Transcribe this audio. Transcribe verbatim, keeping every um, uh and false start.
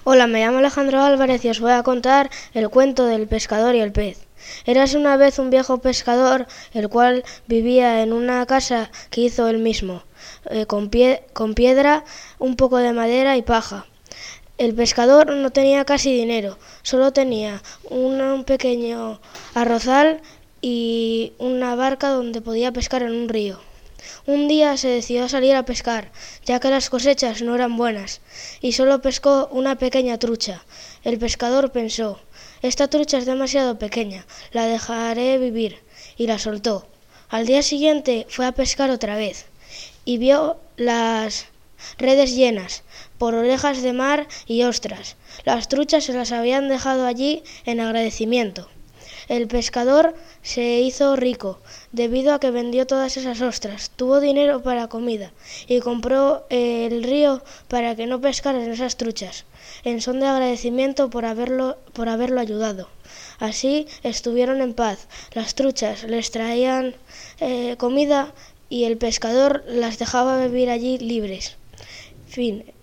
Hola, me llamo Alejandro Álvarez y os voy a contar el cuento del pescador y el pez. Érase una vez un viejo pescador, el cual vivía en una casa que hizo él mismo, eh, con, pie, con piedra, un poco de madera y paja. El pescador no tenía casi dinero, solo tenía un, un pequeño arrozal y una barca donde podía pescar en un río. Un día se decidió a salir a pescar, ya que las cosechas no eran buenas, y solo pescó una pequeña trucha. El pescador pensó: esta trucha es demasiado pequeña, la dejaré vivir, y la soltó. Al día siguiente fue a pescar otra vez, y vio las redes llenas, por orejas de mar y ostras. Las truchas se las habían dejado allí en agradecimiento. El pescador se hizo rico, debido a que vendió todas esas ostras, tuvo dinero para comida y compró el río para que no pescaran esas truchas, en son de agradecimiento por haberlo, por haberlo ayudado. Así estuvieron en paz, las truchas les traían eh, comida y el pescador las dejaba vivir allí libres. Fin.